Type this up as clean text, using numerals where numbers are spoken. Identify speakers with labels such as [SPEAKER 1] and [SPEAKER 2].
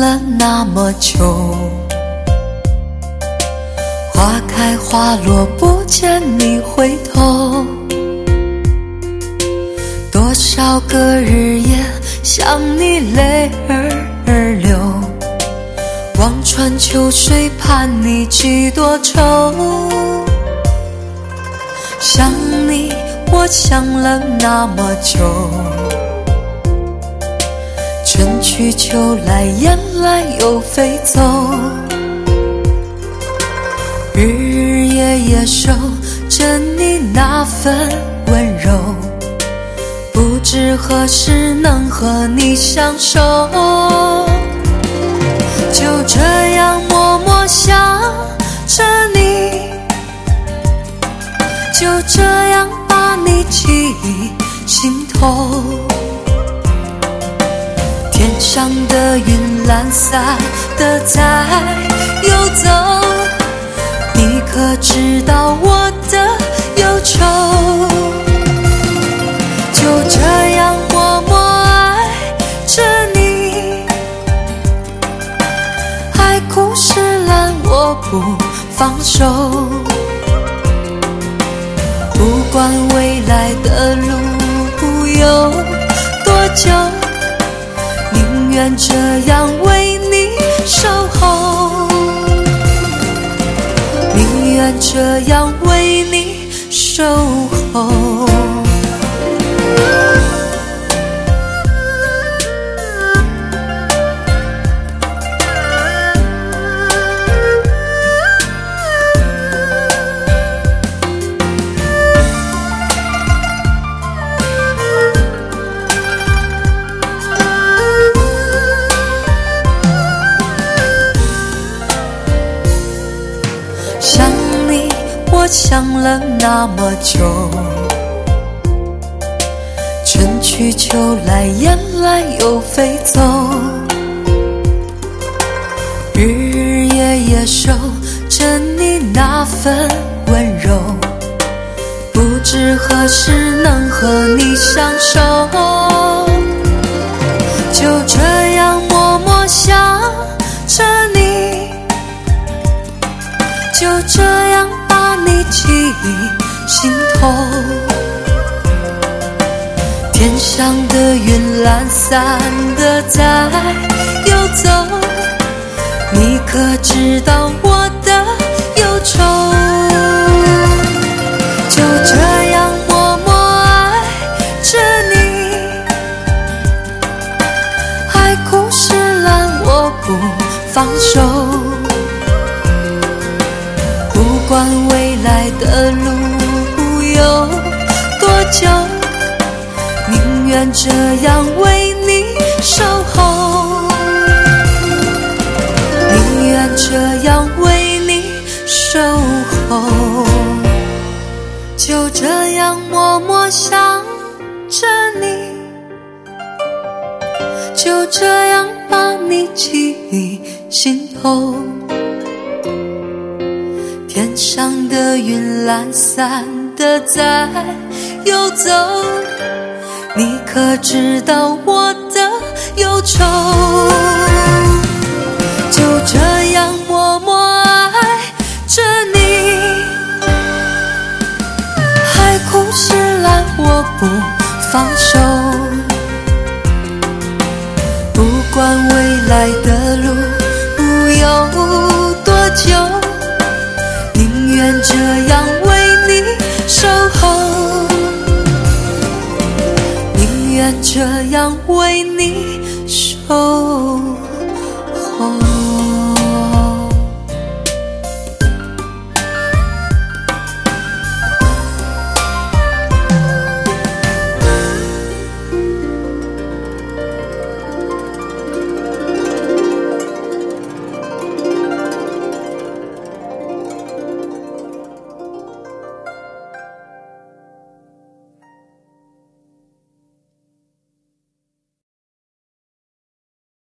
[SPEAKER 1] 了那么久，花开花落不见你回头，多少个日夜想你泪儿流，望穿秋水盼你几多愁。想你我想了那么久，春去秋来雁来又飞走，日日夜夜守着你那份温柔，不知何时能和你相守。就这样默默想着你，就这样把你记心头。天上的云懒散的在游走，你可知道我的忧愁？就这样默默爱着你，海枯石烂我不放手，不管未来的路有多久，宁愿这样为你守候，宁愿这样为你守候。想你我想了那么久，春去秋来雁来又飞走，日日夜夜守着你那份温柔，不知何时能和你相守。就这样默默想着你，就这样把你记心头。天上的云懒散的在游走，你可知道我的忧愁？就这样默默爱着你，海枯石烂我不放手，不管未来的路有多久，宁愿这样为你守候，宁愿这样为你守候。就这样默默想着你，就这样把你记心头。天上的云懒散的在游走，你可知道我的忧愁？就这样默默爱着你，海枯石烂我不放手，不管未来的路有多久，宁愿这样为你守候，宁愿这样为你守候。